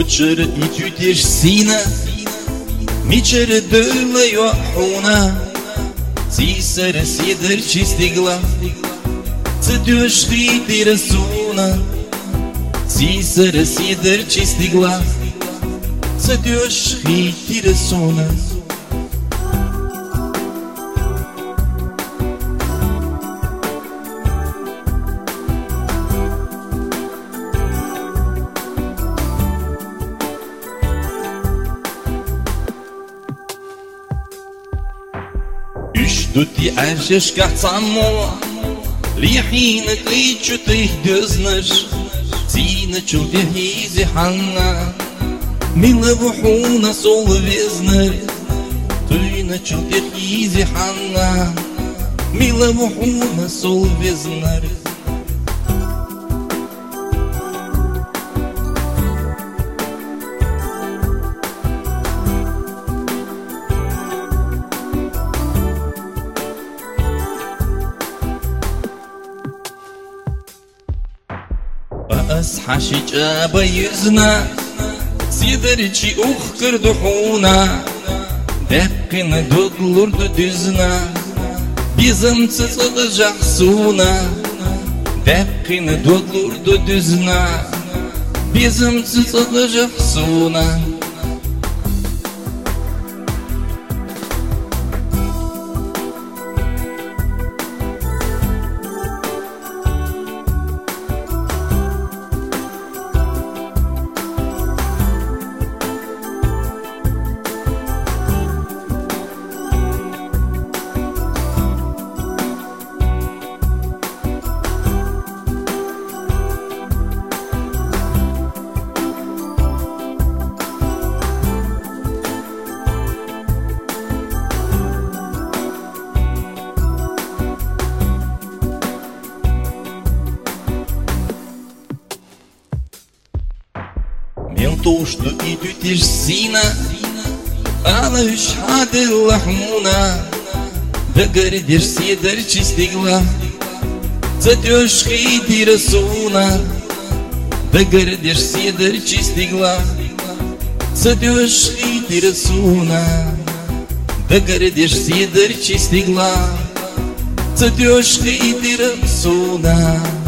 وتشر يتوتيش سينا ميشر دولة يوحونا سيسر سيدر چيستيغلا تدوش خيتي رسونا سيسر سيدر چيستيغلا تدوش خيتي رسونا Duti arshesh ka camua Lihinët li që të ihdëznësh Cine që të hizi hana Mille vuhuna solë viznër Tyne që të hizi hana Mille vuhuna solë viznër أصحى شجابة يزنا سيدرجي أخكر دحونا دقنا دقلور ددزنا بيزم تصدج حسونا دقنا دقلور ددزنا بيزم تصدج حسونا Toshtu I ty t'ish sina Ala ysh hade lahmuna Dëgër dish si dër qistigla Të t'jo shkiti rësuna Dëgër dish si dër qistigla Të t'jo shkiti rësuna Dëgër dish si dër qistigla Të t'jo shkiti rësuna